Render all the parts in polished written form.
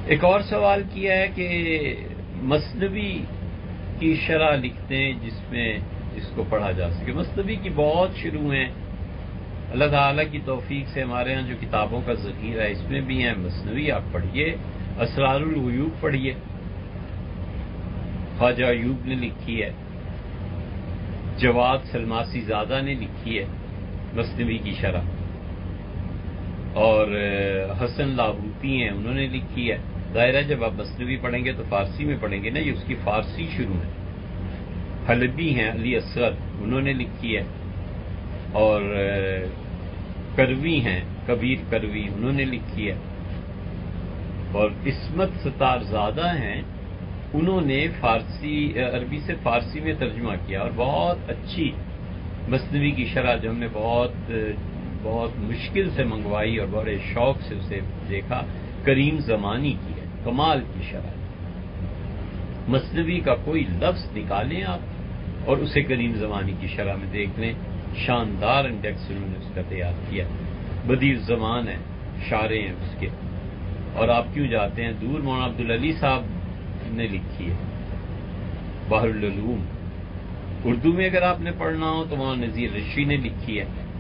ایک اور سوال کیا ہے کہ مثنوی کی شرح لکھتے ہیں جس کو پڑھا جا سکے. مثنوی کی بہت شروع ہیں. اللہ تعالیٰ کی توفیق سے ہمارے ہاں جو کتابوں کا ذخیرہ ہے اس میں بھی ہیں. مثنوی آپ پڑھیے، اسرار الغیوب پڑھیے، خواجہ ایوب نے لکھی ہے، جواد سلماسی زادہ نے لکھی ہے مثنوی کی شرح، اور حسن لاہوتی ہیں انہوں نے لکھی ہے. ظاہر ہے جب آپ مثنوی پڑھیں گے تو فارسی میں پڑھیں گے نا، یہ اس کی فارسی شروع ہے. حلبی ہیں علی اصغر، انہوں نے لکھی ہے، اور کروی ہیں کبیر کروی، انہوں نے لکھی ہے، اور عصمت ستار زادہ ہیں، انہوں نے عربی سے فارسی میں ترجمہ کیا، اور بہت اچھی مثنوی کی شرح جو ہم نے بہت مشکل سے منگوائی اور بڑے شوق سے اسے دیکھا، کریم زمانی کی ہے. کمال کی شرح. مثنوی کا کوئی لفظ نکالیں آپ اور اسے کریم زمانی کی شرح میں دیکھ لیں. شاندار انڈیکس انہوں نے اس کا تیار کیا. بدیع الزمان ہے، شارے ہیں اس کے. اور آپ کیوں جاتے ہیں دور، مولانا عبدالعلی صاحب نے لکھی ہے بحر العلوم. اردو میں اگر آپ نے پڑھنا ہو تو مولانا نذیر رشی نے لکھی ہے.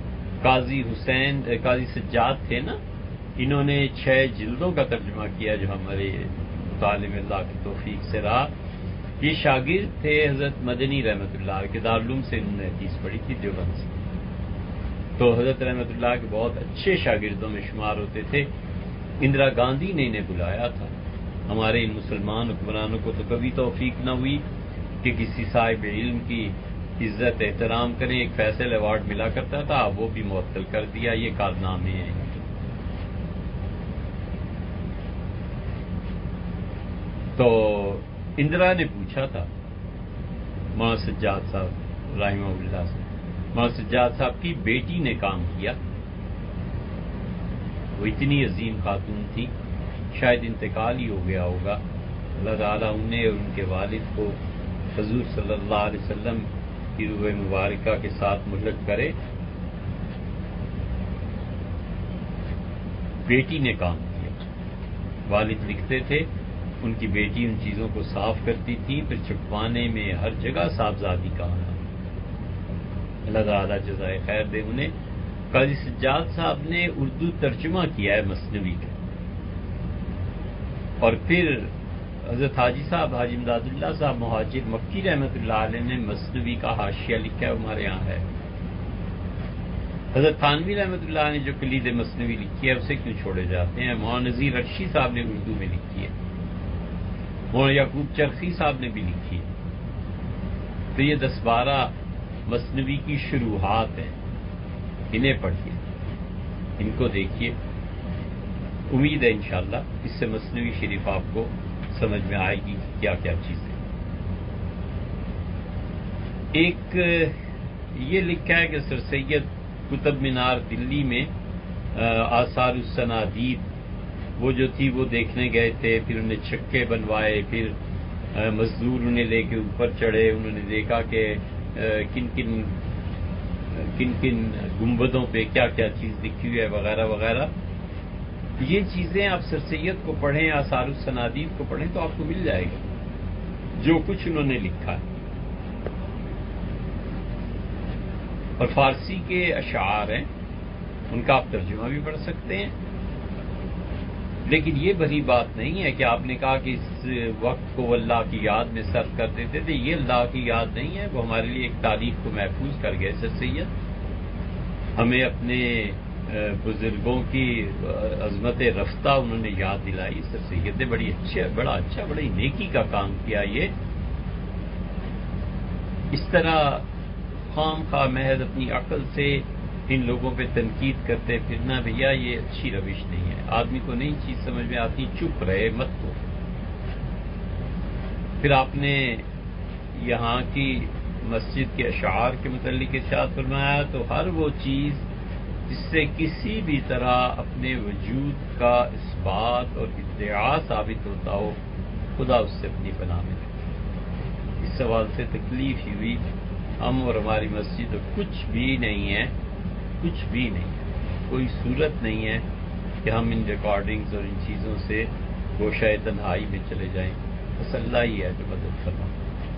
قاضی سجاد تھے نا، انہوں نے 6 جلدوں کا ترجمہ کیا جو ہمارے طالب اللہ کی توفیق سے رہا. یہ شاگرد تھے حضرت مدنی رحمۃ اللہ کے، دارالعلوم سے انہوں نے حدیث پڑھی تھی دیوبند سے، تو حضرت رحمۃ اللہ کے بہت اچھے شاگردوں میں شمار ہوتے تھے. اندرا گاندھی نے انہیں بلایا تھا. ہمارے ان مسلمان حکمرانوں کو تو کبھی توفیق نہ ہوئی کہ کسی صاحب علم کی عزت احترام کریں. ایک فیصل ایوارڈ ملا کرتا تھا، وہ بھی معطل کر دیا. یہ کارنامے ہیں. تو اندرا نے پوچھا تھا مولانا سجاد صاحب رحمہ اللہ سے، مولانا سجاد صاحب کی بیٹی نے کام کیا، وہ اتنی عظیم خاتون تھی، شاید انتقال ہی ہو گیا ہوگا. اللہ تعالیٰ انہیں اور ان کے والد کو حضور صلی اللہ علیہ وسلم کی روح مبارکہ کے ساتھ ملحق کرے. بیٹی نے کام کیا. والد لکھتے تھے ان کی بیٹی ان چیزوں کو صاف کرتی تھی، پھر چھپوانے میں ہر جگہ صاحبزادی کہا. اللہ تعالیٰ جزائے خیر دے انہیں. قاضی سجاد صاحب نے اردو ترجمہ کیا ہے مثنوی کا، اور پھر حضرت حاجی صاحب حاجی امداد اللہ صاحب مہاجر مکی رحمۃ اللہ علیہ نے مثنوی کا حاشیہ لکھا ہے، ہمارے یہاں ہے. حضرت تھانوی رحمۃ اللہ نے جو کلید مثنوی لکھی ہے اسے کیوں چھوڑے جاتے ہیں. مولانا نذیر رشی صاحب نے اردو میں لکھی ہے، مولانا یعقوب چرخی صاحب نے بھی لکھی ہے. تو یہ 10-12 مثنوی کی شروحات ہیں، انہیں پڑھیے، ان کو دیکھیے. امید ہے انشاءاللہ اس سے مثنوی شریف آپ کو سمجھ میں آئے گی کہ کیا کیا چیزیں. ایک یہ لکھا ہے کہ سر سید قطب مینار دلی میں آثار الصنادید وہ جو تھی وہ دیکھنے گئے تھے، پھر انہیں چھکے بنوائے، پھر مزدور انہیں لے کے اوپر چڑھے، انہوں نے دیکھا کہ کن کن گنبدوں پہ کیا کیا چیز لکھی ہوئی ہے وغیرہ وغیرہ. یہ چیزیں آپ سر سید کو پڑھیں، آثار الصنادید کو پڑھیں تو آپ کو مل جائے گا جو کچھ انہوں نے لکھا ہے. اور فارسی کے اشعار ہیں، ان کا آپ ترجمہ بھی پڑھ سکتے ہیں. لیکن یہ بڑی بات نہیں ہے کہ آپ نے کہا کہ اس وقت کو وہ اللہ کی یاد میں صرف کر دیتے تھے. یہ اللہ کی یاد نہیں ہے، وہ ہمارے لیے ایک تاریخ کو محفوظ کر گئے سر سید. ہمیں اپنے بزرگوں کی عظمت رفتہ انہوں نے یاد دلائی. سر سید نے بڑا اچھا بڑی نیکی کا کام کیا. یہ اس طرح خام خواہ محض اپنی عقل سے ان لوگوں پہ تنقید کرتے پھرنا، بھیا یہ اچھی روش نہیں ہے. آدمی کو نئی چیز سمجھ میں آتی، چپ رہے، مت کو. پھر آپ نے یہاں کی مسجد کے اشعار کے متعلق ارشاد فرمایا، تو ہر وہ چیز جس سے کسی بھی طرح اپنے وجود کا اثبات اور ادعا ثابت ہوتا ہو، خدا اس سے اپنی پناہ میں رکھے. اس سوال سے تکلیف ہی ہوئی. ہم اور ہماری مسجد کچھ بھی نہیں ہے، کچھ بھی نہیں ہے، کوئی صورت نہیں ہے کہ ہم ان ریکارڈنگز اور ان چیزوں سے گوشہ تنہائی میں چلے جائیں، بس اللہ ہی ہے جو مدد فرما۔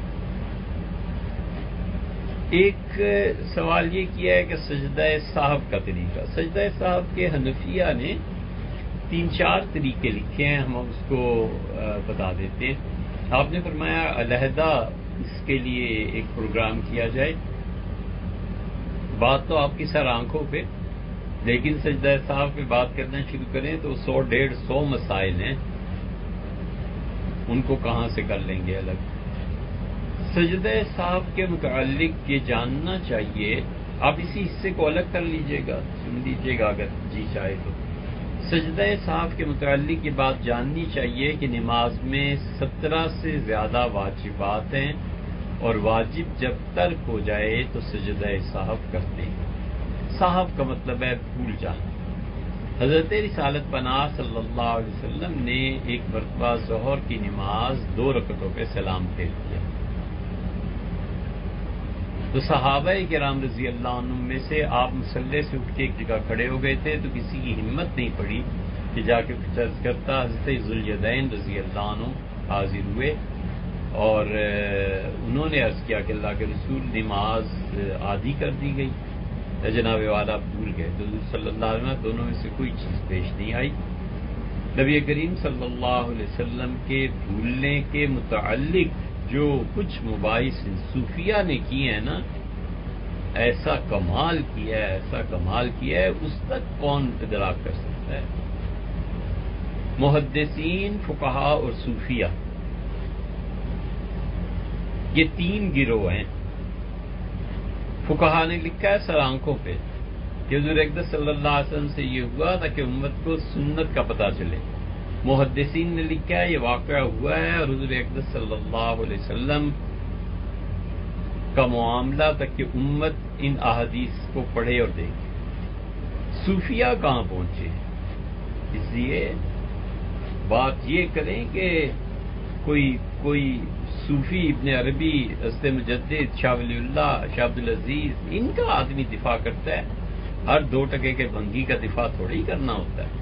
ایک سوال یہ کیا ہے کہ سجدہ صاحب کا طریقہ، سجدہ صاحب کے حنفیہ نے 3-4 طریقے لکھے ہیں، ہم اس کو بتا دیتے ہیں۔ آپ نے فرمایا علیحدہ اس کے لیے ایک پروگرام کیا جائے، بات تو آپ کی سر آنکھوں پہ، لیکن سجدہ صاحب پہ بات کرنا شروع کریں تو 100-150 مسائل ہیں، ان کو کہاں سے کر لیں گے الگ۔ سجدہ صاحب کے متعلق یہ جاننا چاہیے، آپ اسی حصے کو الگ کر لیجئے گا، سن لیجئے گا اگر جی چاہے تو۔ سجدہ صاحب کے متعلق یہ بات جاننی چاہیے کہ نماز میں 17 سے زیادہ واجبات ہیں، اور واجب جب ترک ہو جائے تو سجدہ صاحب کرتے ہیں۔ صاحب کا مطلب ہے بھول جانا۔ حضرت رسالت پناہ صلی اللہ علیہ وسلم نے ایک مرتبہ ظہر کی نماز 2 رکعتوں پہ سلام پھیر دیا، تو صحابہ کرام رضی اللہ عنہم میں سے آپ مصلی سے اٹھ کے ایک جگہ کھڑے ہو گئے تھے، تو کسی کی ہمت نہیں پڑی کہ جا کے کچھ عرض کرتا۔ حضرت ذوالیدین رضی اللہ عنہ حاضر ہوئے اور انہوں نے عرض کیا کہ اللہ کے رسول نماز آدھی کر دی گئی، جناب والا بھول گئے، تو حضور صلی اللہ علیہ وسلم دونوں میں سے کوئی چیز پیش نہیں آئی۔ نبی کریم صلی اللہ علیہ وسلم کے بھولنے کے متعلق جو کچھ مباحث صوفیہ نے کیے ہیں نا، ایسا کمال کیا ہے، ایسا کمال کیا ہے، اس تک کون ادراک کر سکتا ہے؟ محدثین، فقہاء اور صوفیہ، یہ 3 گروہ ہیں۔ فقہاء نے لکھا ہے سر آنکھوں پہ کہ حضور اقدس صلی اللہ علیہ وسلم سے یہ ہوا تھا کہ امت کو سنت کا پتہ چلے۔ محدثین نے لکھا ہے یہ واقعہ ہوا ہے اور حضور اقدس صلی اللہ علیہ وسلم کا معاملہ تک کہ امت ان احادیث کو پڑھے اور دیکھے۔ صوفیہ کہاں پہنچے؟ اس لیے بات یہ کریں کہ کوئی صوفی ابن عربی، حضرت مجدد، شاہ ولی اللہ، شاہ عبدالعزیز، ان کا آدمی دفاع کرتا ہے، ہر 2 ٹکے کے بھنگی کا دفاع تھوڑی کرنا ہوتا ہے۔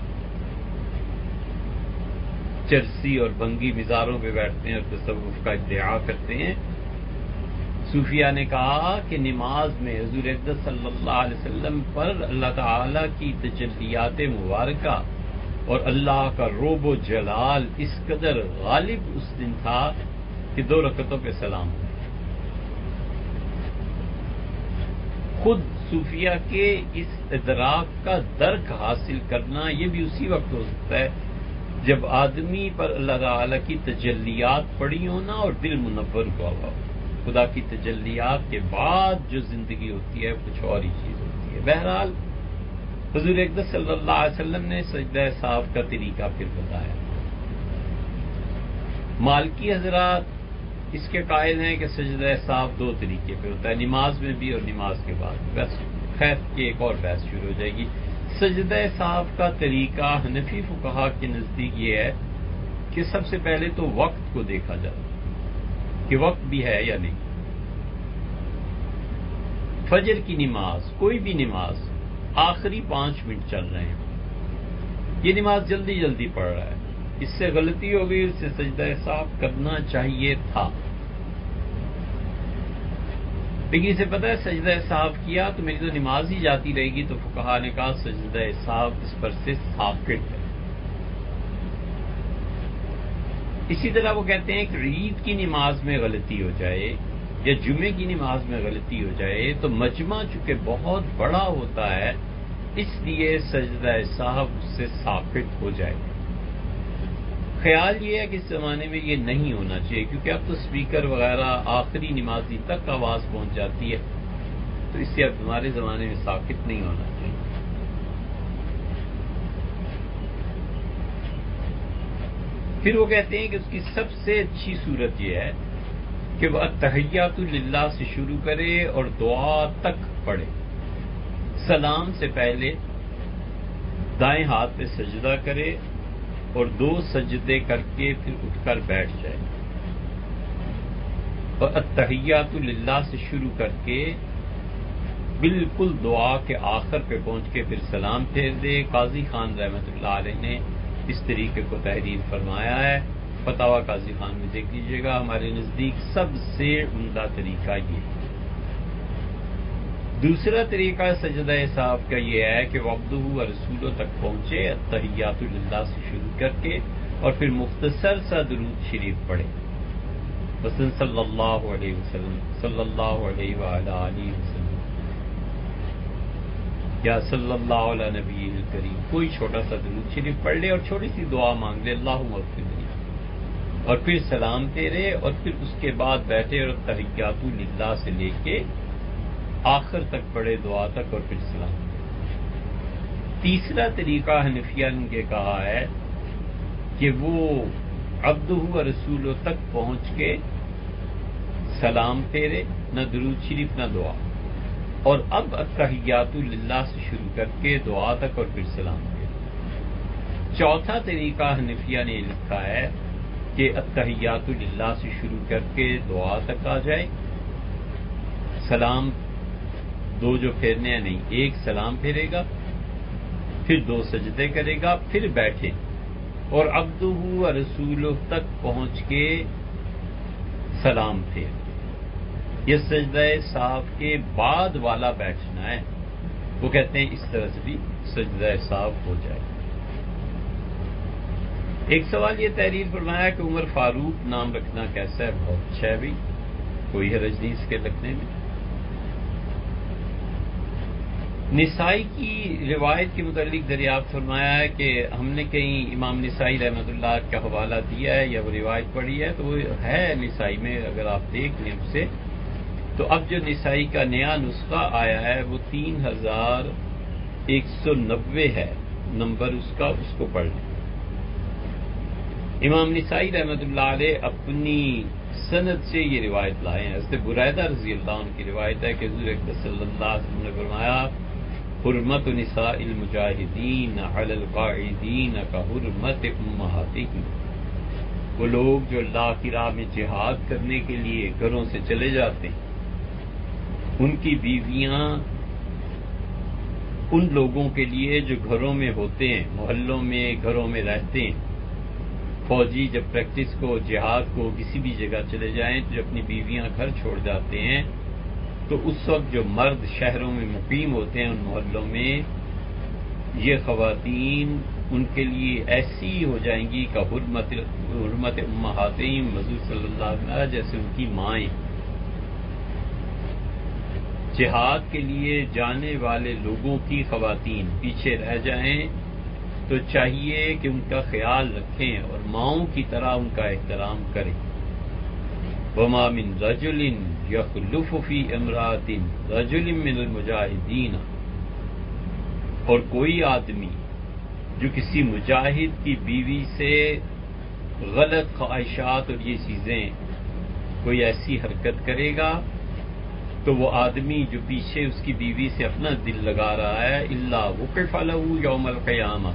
چرسی اور بھنگی مزاروں پہ بیٹھتے ہیں اور تصوف کا ادعا کرتے ہیں۔ صوفیہ نے کہا کہ نماز میں حضور اقدس صلی اللہ علیہ وسلم پر اللہ تعالی کی تجلیات مبارکہ اور اللہ کا رعب و جلال اس قدر غالب اس دن تھا کہ 2 رکعتوں پہ سلام ہوا۔ خود صوفیہ کے اس ادراک کا درک حاصل کرنا یہ بھی اسی وقت ہو سکتا ہے جب آدمی پر اللہ تعالی کی تجلیات پڑی ہونا اور دل منور ہوا ہو۔ خدا کی تجلیات کے بعد جو زندگی ہوتی ہے کچھ اور ہی چیز ہوتی ہے۔ بہرحال حضور اقدس صلی اللہ علیہ وسلم نے سجدہ صاحب کا طریقہ پھر بتایا۔ مالکی حضرات اس کے قائل ہیں کہ سجدہ صاحب 2 طریقے پہ ہوتا ہے، نماز میں بھی اور نماز کے بعد۔ بس خیر کی ایک اور بحث شروع ہو جائے گی۔ سجدہ صاحب کا طریقہ حنفی فقہا کے نزدیک یہ ہے کہ سب سے پہلے تو وقت کو دیکھا جائے کہ وقت بھی ہے یا نہیں۔ فجر کی نماز، کوئی بھی نماز، آخری 5 منٹ چل رہے ہیں، یہ نماز جلدی جلدی پڑھ رہا ہے، اس سے غلطی ہو گئی، اس سے سجدہ صاحب کرنا چاہیے تھا، لیکن اسے پتہ ہے سجدہ صاحب کیا تو میری تو نماز ہی جاتی رہے گی، تو فقہا نے کہا سجدہ صاحب اس پر سے ساقط ہے۔ اسی طرح وہ کہتے ہیں کہ عید کی نماز میں غلطی ہو جائے یا جمعے کی نماز میں غلطی ہو جائے تو مجمع چونکہ بہت بڑا ہوتا ہے اس لیے سجدہ صاحب اس سے ساقط ہو جائے۔ خیال یہ ہے کہ اس زمانے میں یہ نہیں ہونا چاہیے کیونکہ اب تو سپیکر وغیرہ آخری نمازی تک آواز پہنچ جاتی ہے، تو اس سے اب ہمارے زمانے میں ساقط نہیں ہونا چاہیے۔ پھر وہ کہتے ہیں کہ اس کی سب سے اچھی صورت یہ ہے کہ وہ التحیات للہ سے شروع کرے اور دعا تک پڑھے، سلام سے پہلے دائیں ہاتھ پہ سجدہ کرے اور 2 سجدے کر کے پھر اٹھ کر بیٹھ جائے، اور التحیات للہ سے شروع کر کے بالکل دعا کے آخر پہ پہنچ کے پھر سلام پھیر دے۔ قاضی خان رحمۃ اللہ علیہ نے اس طریقے کو تحریر فرمایا ہے. فتاوی قاضی خان میں دیکھ لیجیے گا. ہمارے نزدیک سب سے عمدہ طریقہ یہ ہے. دوسرا طریقہ سجدہ صاحب کا یہ ہے کہ وعبدہ و رسولوں تک پہنچے التحیات للہ سے شروع کر کے اور پھر مختصر سا درود شریف پڑھے. مثلا صلی اللہ علیہ وسلم، صلی اللہ علیہ وآلہ وسلم، یا صلی اللہ علیہ نبی الکریم، کوئی چھوٹا سا درود شریف پڑھ لے اور چھوٹی سی دعا مانگ لے اللہم اغفر لی، اور پھر سلام پھیرے اور پھر اس کے بعد بیٹھے اور تحیات للہ سے لے کے آخر تک پڑھے دعا تک اور پھر سلام. تیسرا طریقہ حنفیہ نے کہا ہے کہ وہ عبدہ و رسولوں تک پہنچ کے سلام پھیرے، نہ درود شریف نہ دعا، اور اب التحیات للہ سے شروع کر کے دعا تک اور پھر سلام پھیرے. چوتھا طریقہ حنفیہ نے لکھا ہے کہ التحیات للہ سے شروع کر کے دعا تک آ جائے، سلام دو جو پھیرنے ہیں نہیں، ایک سلام پھیرے گا، پھر دو سجدے کرے گا، پھر بیٹھے اور عبدہ و رسولہ تک پہنچ کے سلام پھیر. یہ سجدہ صاحب کے بعد والا بیٹھنا ہے. وہ کہتے ہیں اس طرح سے بھی سجدہ صاحب ہو جائے. ایک سوال یہ تحریر فرمایا کہ عمر فاروق نام رکھنا کیسا ہے؟ بہت اچھا ہے بھی، کوئی حرج نہیں اس کے رکھنے میں. نسائی کی روایت کے متعلق دریافت فرمایا ہے کہ ہم نے کہیں امام نسائی رحمۃ اللہ کا حوالہ دیا ہے یا وہ روایت پڑھی ہے، تو وہ ہے نسائی میں، اگر آپ دیکھ لیں اسے تو اب جو نسائی کا نیا نسخہ آیا ہے وہ 3190 ہے نمبر اس کا، اس کو پڑھ لیں. امام نسائی رحمۃ اللہ علیہ اپنی سند سے یہ روایت لائے ہیں. حضرت بریدہ رضی اللہ عنہ کی روایت ہے کہ حضور اکرم صلی اللہ علیہ وسلم نے فرمایا حرمت نساء المجاہدین علی القاعدین کا حرمت امہاتہم. وہ لوگ جو اللہ کی راہ میں جہاد کرنے کے لیے گھروں سے چلے جاتے ہیں، ان کی بیویاں ان لوگوں کے لیے جو گھروں میں ہوتے ہیں، محلوں میں، گھروں میں رہتے ہیں. فوجی جب پریکٹس کو، جہاد کو کسی بھی جگہ چلے جائیں تو جو اپنی بیویاں گھر چھوڑ جاتے ہیں تو اس وقت جو مرد شہروں میں مقیم ہوتے ہیں ان محلوں میں، یہ خواتین ان کے لیے ایسی ہو جائیں گی کہ حرمت امہاتہم، حضور صلی اللہ علیہ وسلم جیسے ان کی مائیں. جہاد کے لیے جانے والے لوگوں کی خواتین پیچھے رہ جائیں تو چاہیے کہ ان کا خیال رکھیں اور ماؤں کی طرح ان کا احترام کریں. وما من رجل یخلف فی امرأۃ رجل من المجاہدین، اور کوئی آدمی جو کسی مجاہد کی بیوی سے غلط خواہشات اور یہ چیزیں کوئی ایسی حرکت کرے گا تو وہ آدمی جو پیچھے اس کی بیوی سے اپنا دل لگا رہا ہے الا وقف لہ یوم القیامہ،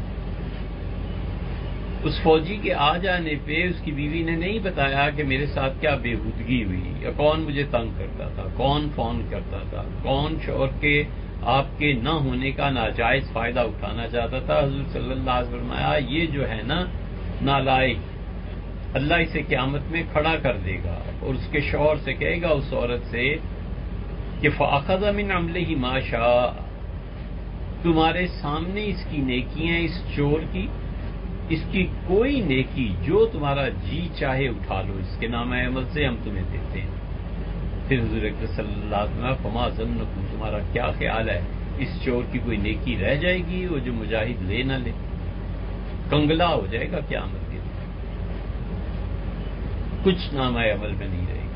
اس فوجی کے آ جانے پہ اس کی بیوی نے نہیں بتایا کہ میرے ساتھ کیا بےہودگی ہوئی یا کون مجھے تنگ کرتا تھا، کون فون کرتا تھا، کون شوہر کے آپ کے نہ ہونے کا ناجائز فائدہ اٹھانا چاہتا تھا. حضور صلی اللہ علیہ وسلم فرمایا یہ جو ہے نا نالائق، اللہ اسے قیامت میں کھڑا کر دے گا اور اس کے شوہر سے کہے گا اس عورت سے کہ فَأَخَذَ مِنْ عَمْلِهِ مَا شَاءَ، تمہارے سامنے اس کی نیکیاں، اس چور کی، اس کی کوئی نیکی جو تمہارا جی چاہے اٹھا لو، اس کے نام عمل سے ہم تمہیں دیتے ہیں. پھر حضور اکرم صلی اللہ علیہ وسلم فما ظنکم، تمہارا کیا خیال ہے اس چور کی کوئی نیکی رہ جائے گی وہ جو مجاہد لے نہ لے؟ کنگلا ہو جائے گا قیامت کے دن، کچھ نام عمل میں نہیں رہے گی.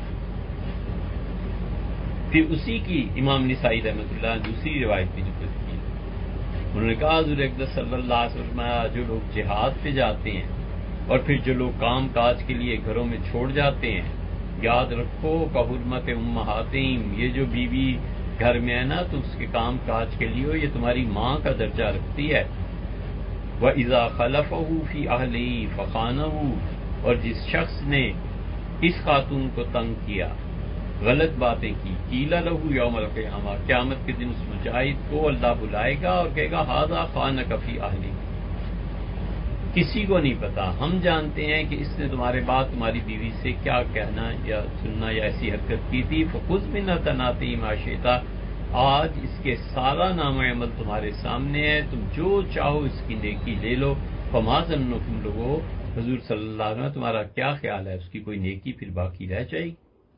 پھر اسی کی امام نسائی رحمۃ اللہ نے دوسری روایت بھی نقل کی. انہوں نے کہا حضور اکرم صلی اللہ علیہ وسلم جو لوگ جہاد پہ جاتے ہیں اور پھر جو لوگ کام کاج کے لیے گھروں میں چھوڑ جاتے ہیں، یاد رکھو کہ حرمت امہاتہم، یہ جو بیوی گھر میں ہے نا تو اس کے کام کاج کے لیے یہ تمہاری ماں کا درجہ رکھتی ہے. وَإِذَا خَلَفَهُ فِي أَهْلِهِ فَخَانَهُ، اور جس شخص نے اس خاتون کو تنگ کیا، غلط باتیں کی، قِیلَ لَهُ یوم القیامہ، قیامت کے دن اس مجاہد کو اللہ بلائے گا اور کہے گا ھذا خانک فی اہلک، کسی کو نہیں پتا. ہم جانتے ہیں کہ اس نے تمہارے بعد تمہاری بیوی سے کیا کہنا یا سننا یا ایسی حرکت کی تھی. فخذ منها تناتی ما شئت. آج اس کے سارا نام عمل تمہارے سامنے ہے، تم جو چاہو اس کی نیکی لے لو. فما ظنکم لوگو، حضور صلی اللہ علیہ وسلم تمہارا کیا خیال ہے اس کی کوئی نیکی پھر باقی رہ جائے گی؟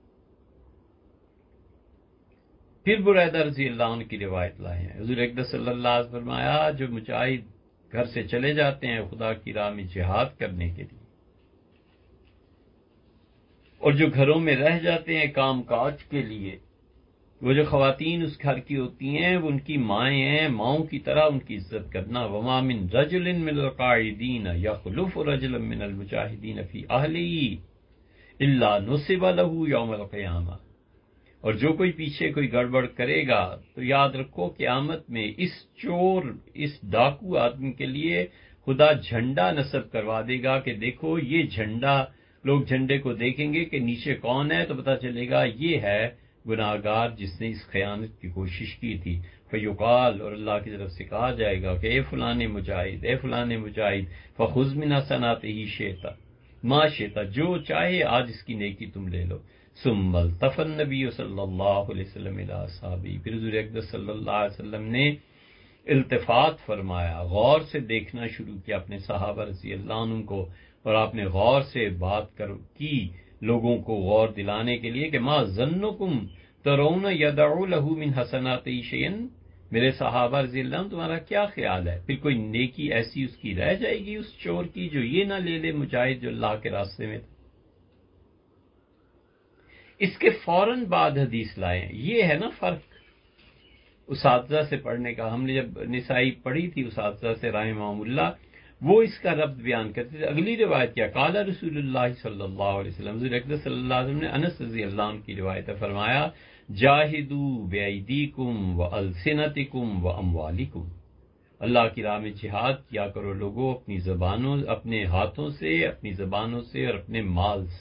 پھر بریدہ رضی اللہ عنہ کی روایت لائے ہیں. حضور اقدس صلی اللہ علیہ وسلم فرمایا جو مجاہد گھر سے چلے جاتے ہیں خدا کی راہ میں جہاد کرنے کے لیے، اور جو گھروں میں رہ جاتے ہیں کام کاج کے لیے، وہ جو خواتین اس گھر کی ہوتی ہیں وہ ان کی مائیں ہیں، ماؤں کی طرح ان کی عزت کرنا. وما من رجل من القاعدین یخلف رجلا من المجاہدین فی اہلہ الا نصب له یوم القیامہ. اور جو کوئی پیچھے کوئی گڑبڑ کرے گا تو یاد رکھو قیامت میں اس چور، اس ڈاکو آدمی کے لیے خدا جھنڈا نصب کروا دے گا کہ دیکھو یہ جھنڈا، لوگ جھنڈے کو دیکھیں گے کہ نیچے کون ہے تو پتہ چلے گا یہ ہے گناہگار جس نے اس خیانت کی کوشش کی تھی. فیقال، اور اللہ کی طرف سے کہا جائے گا کہ اے فلاں مجاہد، اے فلاں مجاہد، فخذ من حسناتہ شئت ما شئت، جو چاہے آج اس کی نیکی تم لے لو. ثم التفت النبی صلی اللہ علیہ وسلم الی اصحابہ، پھر حضور اقدس صلی اللہ علیہ وسلم نے التفات فرمایا، غور سے دیکھنا شروع کیا اپنے صحابہ رضی اللہ عنہ کو، اور آپ نے غور سے بات کی لوگوں کو غور دلانے کے لیے کہ ما ظنکم ترون یدعو له من حسناتی شیئا، میرے صحابہ رضی اللہ عنہ تمہارا کیا خیال ہے پھر کوئی نیکی ایسی اس کی رہ جائے گی اس چور کی جو یہ نہ لے لے مجاہد جو اللہ کے راستے میں تھا؟ اس کے فوراً بعد حدیث لائے ہیں. یہ ہے نا فرق اساتذہ سے پڑھنے کا. ہم نے جب نسائی پڑھی تھی اساتذہ سے رحمہم اللہ، وہ اس کا ربط بیان کرتے تھے. اگلی روایت کیا، قال رسول اللہ صلی اللہ علیہ وسلم، حضور اقدس صلی اللہ علیہ وسلم نے انس رضی اللہ عنہ کی روایت ہے، فرمایا جاہدوا بایدیکم والسنتکم واموالکم، اللہ کی راہ میں جہاد کیا کرو لوگوں اپنی زبانوں، اپنے ہاتھوں سے، اپنی زبانوں سے اور اپنے مال سے.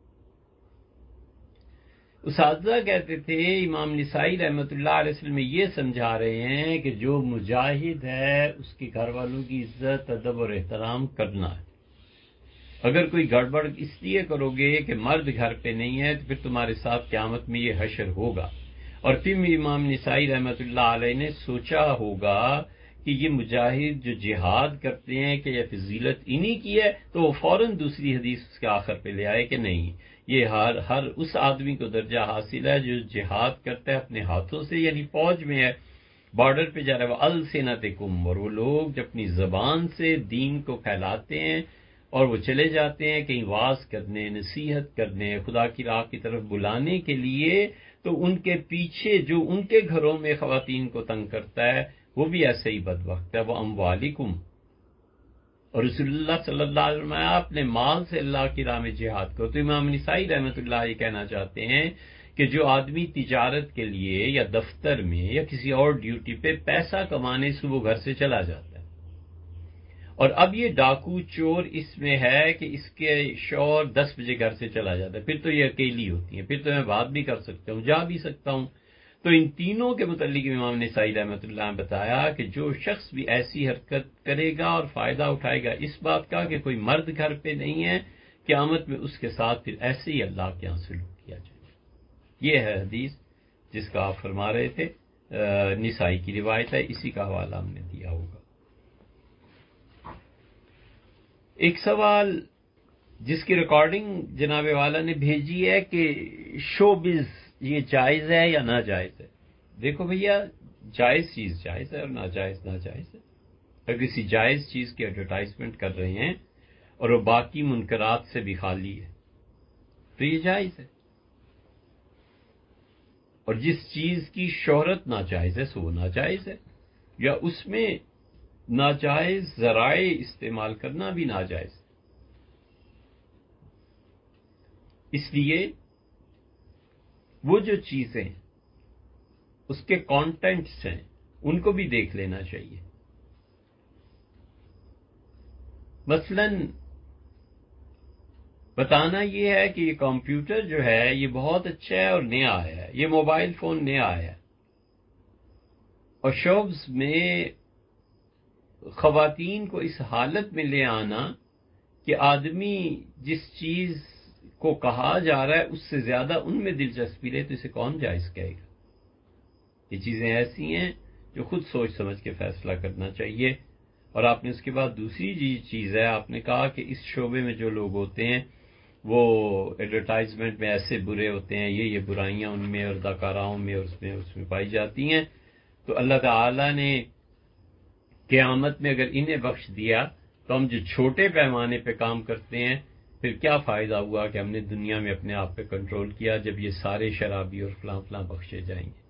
اساتذہ کہتے تھے امام نسائی رحمۃ اللہ علیہ وسلم یہ سمجھا رہے ہیں کہ جو مجاہد ہے اس کے گھر والوں کی عزت، ادب اور احترام کرنا ہے. اگر کوئی گڑبڑ اس لیے کرو گے کہ مرد گھر پہ نہیں ہے تو پھر تمہارے ساتھ قیامت میں یہ حشر ہوگا. اور پھر امام نسائی رحمۃ اللہ علیہ نے سوچا ہوگا کہ یہ مجاہد جو جہاد کرتے ہیں کہ یہ فضیلت انہی کی ہے، تو وہ فوراً دوسری حدیث اس کے آخر پہ لے آئے کہ نہیں، یہ ہر اس آدمی کو درجہ حاصل ہے جو جہاد کرتا ہے اپنے ہاتھوں سے، یعنی فوج میں ہے، بارڈر پہ جا رہا ہے. وہ السنتکم، اور وہ لوگ جو اپنی زبان سے دین کو پھیلاتے ہیں اور وہ چلے جاتے ہیں کہیں واعظ کرنے، نصیحت کرنے، خدا کی راہ کی طرف بلانے کے لیے، تو ان کے پیچھے جو ان کے گھروں میں خواتین کو تنگ کرتا ہے وہ بھی ایسے ہی بدبخت ہے. وہ اموالکم، اور رسول اللہ صلی اللہ علیہ وسلم اپنے مال سے اللہ کی راہ میں جہاد کرو. تو امام نسائی رحمۃ اللہ یہ کہنا چاہتے ہیں کہ جو آدمی تجارت کے لیے یا دفتر میں یا کسی اور ڈیوٹی پہ پیسہ کمانے سے وہ گھر سے چلا جاتا ہے، اور اب یہ ڈاکو چور اس میں ہے کہ اس کے شوہر 10 بجے گھر سے چلا جاتا ہے، پھر تو یہ اکیلی ہوتی ہیں، پھر تو میں بات بھی کر سکتا ہوں، جا بھی سکتا ہوں. تو ان تینوں کے متعلق امام نسائی رحمۃ اللہ نے بتایا کہ جو شخص بھی ایسی حرکت کرے گا اور فائدہ اٹھائے گا اس بات کا کہ کوئی مرد گھر پہ نہیں ہے، قیامت میں اس کے ساتھ پھر ایسے ہی اللہ کے یہاں سلوک کیا جائے. یہ ہے حدیث جس کا آپ فرما رہے تھے، نسائی کی روایت ہے، اسی کا حوالہ ہم نے دیا ہوگا. ایک سوال جس کی ریکارڈنگ جناب والا نے بھیجی ہے کہ شوبز یہ جائز ہے یا ناجائز ہے. دیکھو بھیا، جائز چیز جائز ہے اور ناجائز ناجائز ہے. اگر کسی جائز چیز کی ایڈورٹائزمنٹ کر رہے ہیں اور وہ باقی منکرات سے بھی خالی ہے تو یہ جائز ہے، اور جس چیز کی شہرت ناجائز ہے سو وہ ناجائز ہے، یا اس میں ناجائز ذرائع استعمال کرنا بھی ناجائز ہے. اس لیے وہ جو چیزیں اس کے کانٹینٹس ہیں ان کو بھی دیکھ لینا چاہیے. مثلا بتانا یہ ہے کہ یہ کمپیوٹر جو ہے یہ بہت اچھا ہے اور نیا آیا ہے، یہ موبائل فون نیا آیا ہے، اور شاپس میں خواتین کو اس حالت میں لے آنا کہ آدمی جس چیز کو کہا جا رہا ہے اس سے زیادہ ان میں دلچسپی لے، تو اسے کون جائز کہے گا؟ یہ چیزیں ایسی ہیں جو خود سوچ سمجھ کے فیصلہ کرنا چاہیے۔ اور آپ نے اس کے بعد دوسری چیز ہے، آپ نے کہا کہ اس شعبے میں جو لوگ ہوتے ہیں وہ ایڈورٹائزمنٹ میں ایسے برے ہوتے ہیں، یہ برائیاں ان میں اور اداکاراؤں میں اور اس میں پائی جاتی ہیں، تو اللہ تعالی نے قیامت میں اگر انہیں بخش دیا تو ہم جو چھوٹے پیمانے پہ کام کرتے ہیں پھر کیا فائدہ ہوا کہ ہم نے دنیا میں اپنے آپ پہ کنٹرول کیا جب یہ سارے شرابی اور فلاں فلاں بخشے جائیں گے۔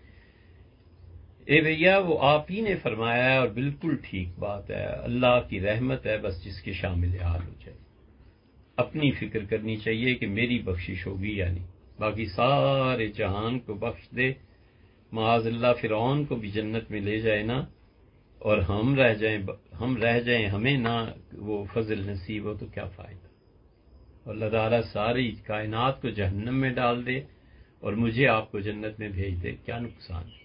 اے بھیا وہ آپ ہی نے فرمایا ہے اور بالکل ٹھیک بات ہے، اللہ کی رحمت ہے بس جس کے شامل حال ہو جائے۔ اپنی فکر کرنی چاہیے کہ میری بخشش ہوگی یا نہیں، باقی سارے جہان کو بخش دے، معاذ اللہ فرعون کو بھی جنت میں لے جائے نا، اور ہم رہ جائیں ہمیں نہ وہ فضل نصیب ہو تو کیا فائدہ؟ اللہ تعالیٰ ساری کائنات کو جہنم میں ڈال دے اور مجھے آپ کو جنت میں بھیج دے، کیا نقصان ہے؟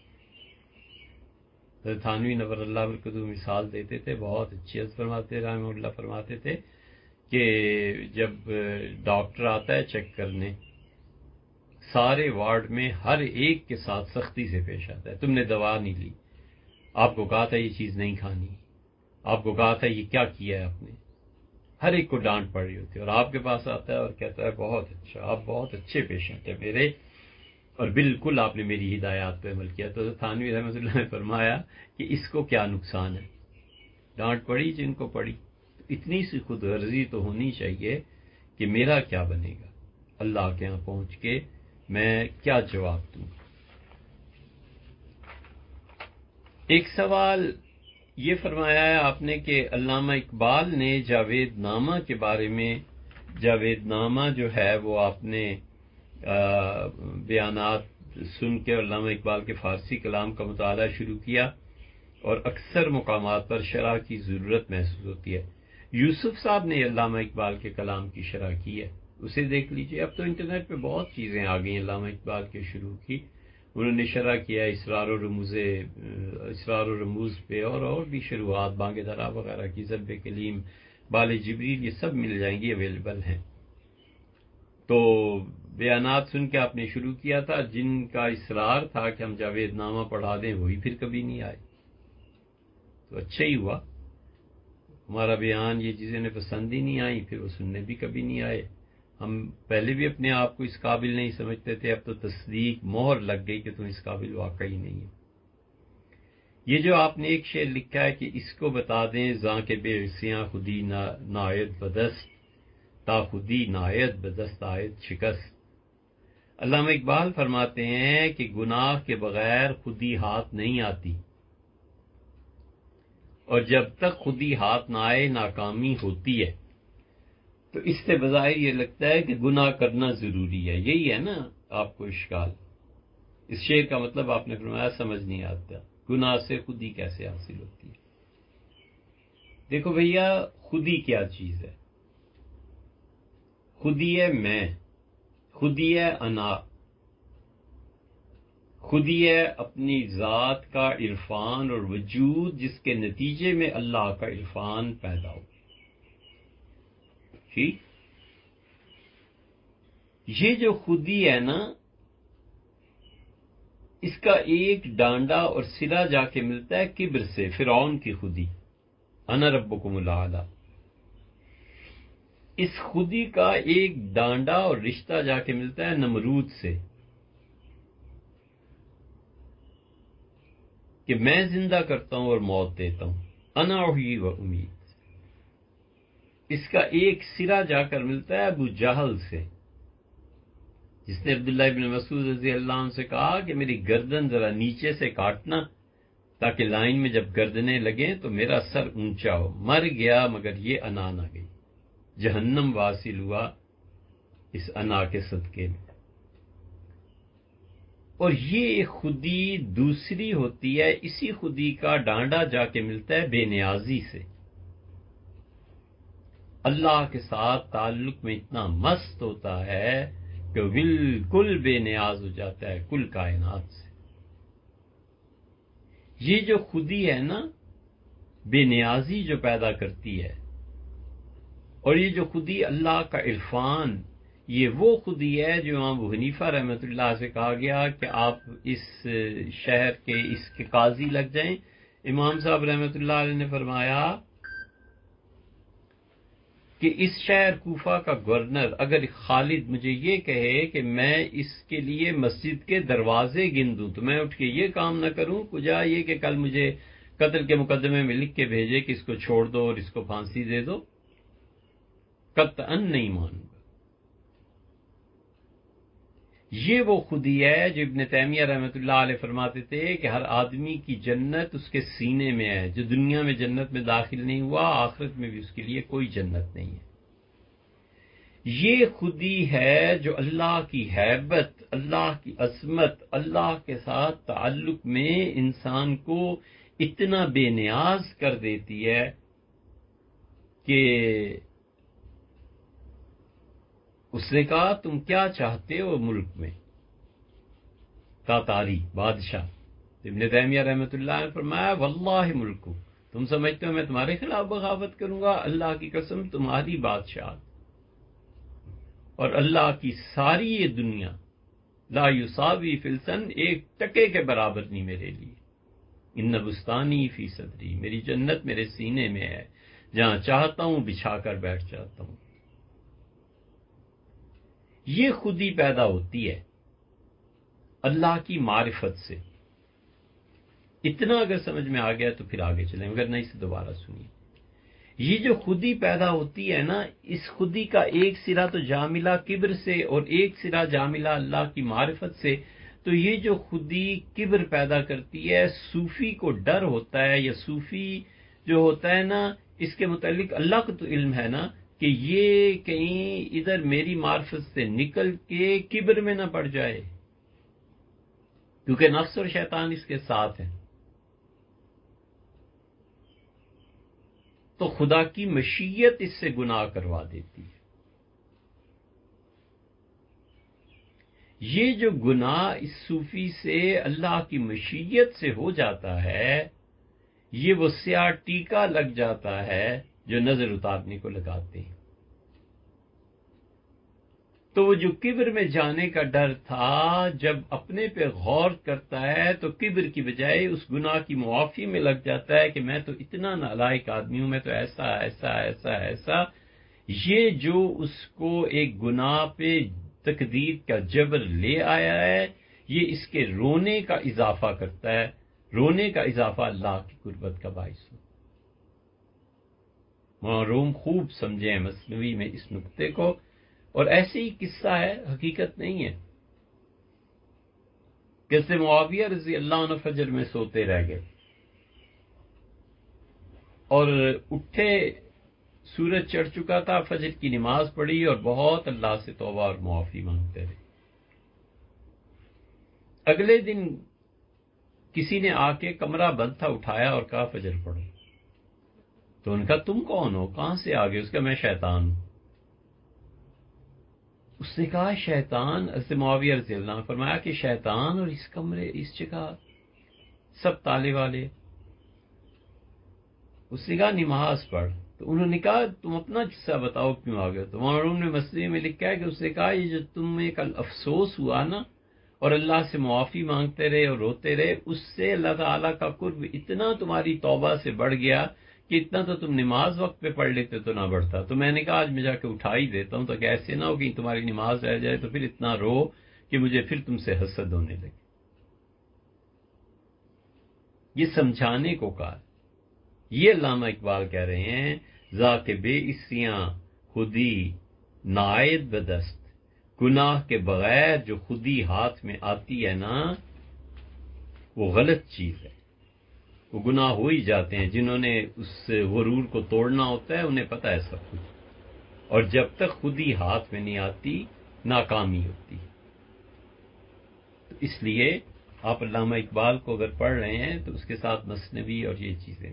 تھانوی نور اللہ برکتہ مثال دیتے تھے، بہت اچھی عرض فرماتے رحمہ اللہ فرماتے تھے کہ جب ڈاکٹر آتا ہے چیک کرنے، سارے وارڈ میں ہر ایک کے ساتھ سختی سے پیش آتا ہے، تم نے دوا نہیں لی، آپ کو کہا تھا یہ چیز نہیں کھانی، آپ کو کہا تھا یہ کیا کیا ہے آپ نے، ہر ایک کو ڈانٹ پڑ رہی ہوتی ہے، اور آپ کے پاس آتا ہے اور کہتا ہے بہت اچھا، آپ بہت اچھے پیشنٹ ہیں میرے، اور بالکل آپ نے میری ہدایات پہ عمل کیا۔ تو تھانوی رحمۃ اللہ نے فرمایا کہ اس کو کیا نقصان ہے، ڈانٹ پڑی جن کو پڑی، اتنی سی خود غرضی تو ہونی چاہیے کہ میرا کیا بنے گا، اللہ کے ہاں پہنچ کے میں کیا جواب دوں۔ ایک سوال یہ فرمایا ہے آپ نے کہ علامہ اقبال نے جاوید نامہ کے بارے میں، جاوید نامہ جو ہے وہ آپ نے بیانات سن کے علامہ اقبال کے فارسی کلام کا مطالعہ شروع کیا اور اکثر مقامات پر شرح کی ضرورت محسوس ہوتی ہے۔ یوسف صاحب نے علامہ اقبال کے کلام کی شرح کی ہے، اسے دیکھ لیجئے، اب تو انٹرنیٹ پہ بہت چیزیں آ گئی علامہ اقبال کے شروع کی، انہوں نے شرح کیا اسرار و رموز پہ، اور بھی شروحات بانگ درا وغیرہ کی، ضرب کلیم، بال جبریل، یہ سب مل جائیں گی، اویلیبل ہیں۔ تو بیانات سن کے آپ نے شروع کیا تھا، جن کا اصرار تھا کہ ہم جاوید نامہ پڑھا دیں وہی پھر کبھی نہیں آئے، تو اچھا ہی ہوا، ہمارا بیان یہ چیزیں انہیں پسند ہی نہیں آئی، پھر وہ سننے بھی کبھی نہیں آئے۔ ہم پہلے بھی اپنے آپ کو اس قابل نہیں سمجھتے تھے، اب تو تصدیق مہر لگ گئی کہ تم اس قابل واقعی نہیں ہو۔ یہ جو آپ نے ایک شعر لکھا ہے کہ اس کو بتا دیں زاں کے بے عصیاں خودی نائد بدست، تا خودی نائد بدست آید شکست۔ علامہ اقبال فرماتے ہیں کہ گناہ کے بغیر خودی ہاتھ نہیں آتی، اور جب تک خودی ہاتھ نہ آئے ناکامی ہوتی ہے۔ تو اس سے بظاہر یہ لگتا ہے کہ گناہ کرنا ضروری ہے، یہی ہے نا آپ کو اشکال۔ اس شعر کا مطلب آپ نے فرمایا سمجھ نہیں آتا، گناہ سے خودی کیسے حاصل ہوتی ہے؟ دیکھو بھیا، خودی کیا چیز ہے؟ خودی ہے میں، خودی ہے انا، خودی ہے اپنی ذات کا عرفان اور وجود، جس کے نتیجے میں اللہ کا عرفان پیدا ہو۔ ٹھیک، یہ جو خودی ہے نا، اس کا ایک ڈانڈا اور سرا جا کے ملتا ہے کبر سے، فرعون کی خودی، انا ربکم الاعلی۔ اس خودی کا ایک ڈانڈا اور رشتہ جا کے ملتا ہے نمرود سے، کہ میں زندہ کرتا ہوں اور موت دیتا ہوں، انا احیی و امید۔ اس کا ایک سرا جا کر ملتا ہے ابو جہل سے، جس نے عبداللہ ابن مسعود رضی اللہ عنہ سے کہا کہ میری گردن ذرا نیچے سے کاٹنا تاکہ لائن میں جب گردنے لگیں تو میرا سر اونچا ہو۔ مر گیا مگر یہ انا نہ گئی، جہنم واصل ہوا اس انا کے صدقے میں۔ اور یہ خودی دوسری ہوتی ہے، اسی خودی کا ڈانڈا جا کے ملتا ہے بے نیازی سے، اللہ کے ساتھ تعلق میں اتنا مست ہوتا ہے کہ بالکل بے نیاز ہو جاتا ہے کل کائنات سے۔ یہ جو خودی ہے نا، بے نیازی جو پیدا کرتی ہے، اور یہ جو خودی اللہ کا عرفان، یہ وہ خودی ہے جو امام ابو حنیفہ رحمۃ اللہ سے کہا گیا کہ آپ اس شہر کے اس کے قاضی لگ جائیں۔ امام صاحب رحمۃ اللہ علیہ نے فرمایا کہ اس شہر کوفہ کا گورنر اگر خالد مجھے یہ کہے کہ میں اس کے لیے مسجد کے دروازے گن دوں تو میں اٹھ کے یہ کام نہ کروں، کجا یہ کہ کل مجھے قتل کے مقدمے میں لکھ کے بھیجے کہ اس کو چھوڑ دو اور اس کو پھانسی دے دو، قطعاً نہیں مانوں گا۔ یہ وہ خودی ہے جو ابن تیمیہ رحمۃ اللہ علیہ فرماتے تھے کہ ہر آدمی کی جنت اس کے سینے میں ہے، جو دنیا میں جنت میں داخل نہیں ہوا آخرت میں بھی اس کے لیے کوئی جنت نہیں ہے۔ یہ خودی ہے جو اللہ کی ہیبت، اللہ کی عظمت، اللہ کے ساتھ تعلق میں انسان کو اتنا بے نیاز کر دیتی ہے کہ اس نے کہا تم کیا چاہتے ہو ملک میں؟ تاتاری بادشاہ ابن تیمیہ رحمۃ اللہ نے فرمایا واللہ ملکو، تم سمجھتے ہو میں تمہارے خلاف بغاوت کروں گا؟ اللہ کی قسم تمہاری بادشاہ اور اللہ کی ساری یہ دنیا لا یساوی فلسن، ایک ٹکے کے برابر نہیں میرے لیے۔ ان بستانی فی صدری، میری جنت میرے سینے میں ہے، جہاں چاہتا ہوں بچھا کر بیٹھ جاتا ہوں۔ یہ خودی پیدا ہوتی ہے اللہ کی معرفت سے۔ اتنا اگر سمجھ میں آ گیا تو پھر آگے چلیں، اگر نہیں سے دوبارہ سنیے۔ یہ جو خودی پیدا ہوتی ہے نا، اس خودی کا ایک سرا تو جاملہ کبر سے اور ایک سرا جاملہ اللہ کی معرفت سے۔ تو یہ جو خودی کبر پیدا کرتی ہے، صوفی کو ڈر ہوتا ہے، یا صوفی جو ہوتا ہے نا، اس کے متعلق اللہ کو تو علم ہے نا کہ یہ کہیں ادھر میری معرفت سے نکل کے کبر میں نہ پڑ جائے، کیونکہ نفس اور شیطان اس کے ساتھ ہیں۔ تو خدا کی مشیت اس سے گناہ کروا دیتی ہے۔ یہ جو گناہ اس صوفی سے اللہ کی مشیت سے ہو جاتا ہے، یہ وہ سیاہ ٹیکا لگ جاتا ہے جو نظر اتارنے کو لگاتے ہیں۔ تو وہ جو کبر میں جانے کا ڈر تھا، جب اپنے پہ غور کرتا ہے تو کبر کی بجائے اس گناہ کی معافی میں لگ جاتا ہے کہ میں تو اتنا نالائق آدمی ہوں، میں تو ایسا ایسا ایسا ایسا۔ یہ جو اس کو ایک گناہ پہ تقدیر کا جبر لے آیا ہے، یہ اس کے رونے کا اضافہ کرتا ہے، رونے کا اضافہ اللہ کی قربت کا باعث ہو۔ معروم خوب سمجھیں مثنوی میں اس نقطے کو، اور ایسے ہی قصہ ہے، حقیقت نہیں ہے۔ کیسے معاویہ رضی اللہ عنہ فجر میں سوتے رہ گئے اور اٹھے، سورج چڑھ چکا تھا، فجر کی نماز پڑھی اور بہت اللہ سے توبہ اور معافی مانگتے رہے۔ اگلے دن کسی نے آ کے کمرہ بند تھا اٹھایا اور کہا فجر پڑھو۔ تو ان کا تم کون ہو، کہاں سے آ گئے؟ اس کا میں شیطان ہوں۔ اس نے کہا شیطان؟ حضرت معاویہ رضی اللہ عنہ فرمایا کہ شیطان اور اس کمرے اس جگہ سب تالے والے؟ اس نے کہا نماز پڑھ۔ تو انہوں نے کہا تم اپنا قصہ بتاؤ کیوں آ گئے؟ تو معروم نے مسئلے میں لکھا ہے کہ اس نے کہا یہ جو تمہیں کل افسوس ہوا نا اور اللہ سے معافی مانگتے رہے اور روتے رہے، اس سے اللہ تعالیٰ کا قرب اتنا تمہاری توبہ سے بڑھ گیا کہ اتنا تو تم نماز وقت پہ پڑھ لیتے تو نہ بڑھتا۔ تو میں نے کہا آج میں جا کے اٹھا ہی دیتا ہوں، تو کہ ایسے نہ ہو کہ تمہاری نماز رہ جائے تو پھر اتنا رو کہ مجھے پھر تم سے حسد ہونے لگے۔ یہ سمجھانے کو کہا۔ یہ علامہ اقبال کہہ رہے ہیں ذاک بے اسیاں خودی نائد بدست، گناہ کے بغیر جو خودی ہاتھ میں آتی ہے نا وہ غلط چیز ہے۔ وہ گناہ ہو ہی جاتے ہیں، جنہوں نے اس غرور کو توڑنا ہوتا ہے انہیں پتہ ہے سب کچھ، اور جب تک خودی ہاتھ میں نہیں آتی ناکامی ہوتی ہے۔ تو اس لیے آپ علامہ اقبال کو اگر پڑھ رہے ہیں تو اس کے ساتھ مثنوی اور یہ چیزیں۔